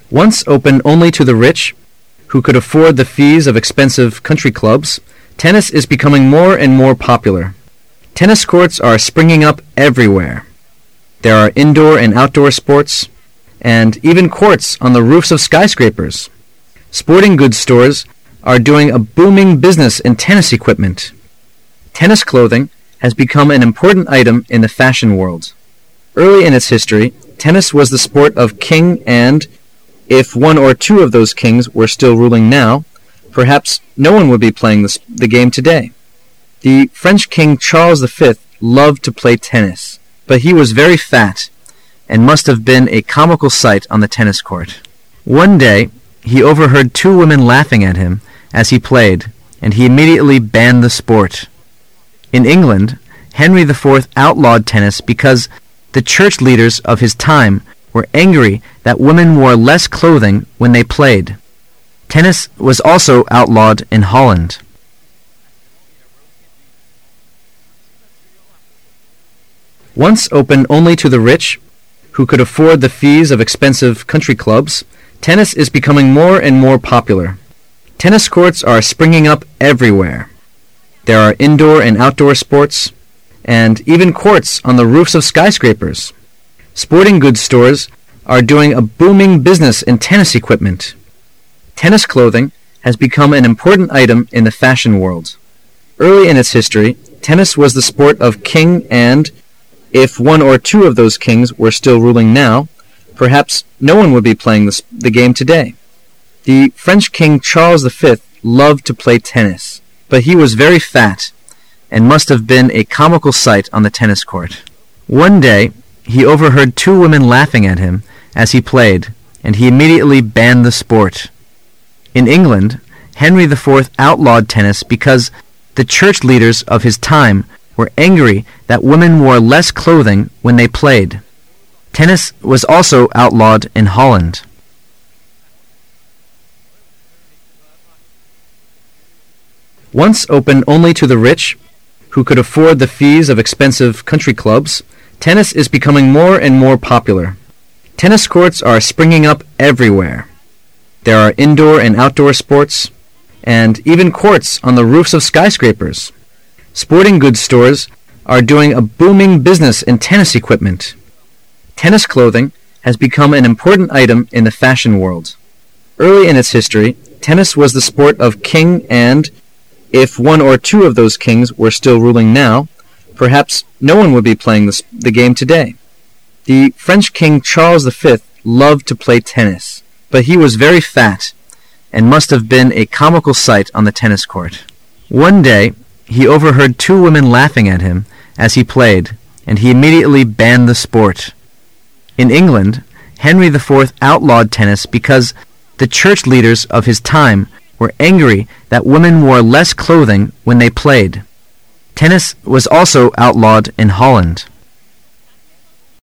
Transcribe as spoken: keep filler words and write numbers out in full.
Once open only to the rich, who could afford the fees of expensive country clubs, tennis is becoming more and more popular. Tennis courts are springing up everywhere. There are indoor and outdoor sports, and even courts on the roofs of skyscrapers. Sporting goods stores are doing a booming business in tennis equipment. Tennis clothing has become an important item in the fashion world. Early in its history, tennis was the sport of king and, if one or two of those kings were still ruling now, perhaps no one would be playing the, the game today. The French King Charles the Fifth loved to play tennis, but he was very fat and must have been a comical sight on the tennis court. One day, he overheard two women laughing at him as he played, and he immediately banned the sport. In England, Henry the Fourth outlawed tennis because the church leaders of his time were angry that women wore less clothing when they played. Tennis was also outlawed in Holland. Once open only to the rich, who could afford the fees of expensive country clubs, tennis is becoming more and more popular. Tennis courts are springing up everywhere. There are indoor and outdoor sports, and even courts on the roofs of skyscrapers. Sporting goods stores are doing a booming business in tennis equipment. Tennis clothing has become an important item in the fashion world. Early in its history, tennis was the sport of king and, if one or two of those kings were still ruling now, perhaps no one would be playing the, the game today. The French King Charles the Fifth loved to play tennis, but he was very fat and must have been a comical sight on the tennis court. One day, he overheard two women laughing at him as he played, and he immediately banned the sport. In England, Henry the Fourth outlawed tennis because the church leaders of his time were angry that women wore less clothing when they played. Tennis was also outlawed in Holland. Once open only to the rich, who could afford the fees of expensive country clubs, tennis is becoming more and more popular. Tennis courts are springing up everywhere. There are indoor and outdoor sports, and even courts on the roofs of skyscrapers. Sporting goods stores are doing a booming business in tennis equipment. Tennis clothing has become an important item in the fashion world. Early in its history, tennis was the sport of king and, if one or two of those kings were still ruling now, perhaps no one would be playing the, the game today. The French King Charles the Fifth loved to play tennis, but he was very fat and must have been a comical sight on the tennis court. One day, he overheard two women laughing at him as he played, and he immediately banned the sport. In England, Henry the Fourth outlawed tennis because the church leaders of his time were angry that women wore less clothing when they played. Tennis was also outlawed in Holland.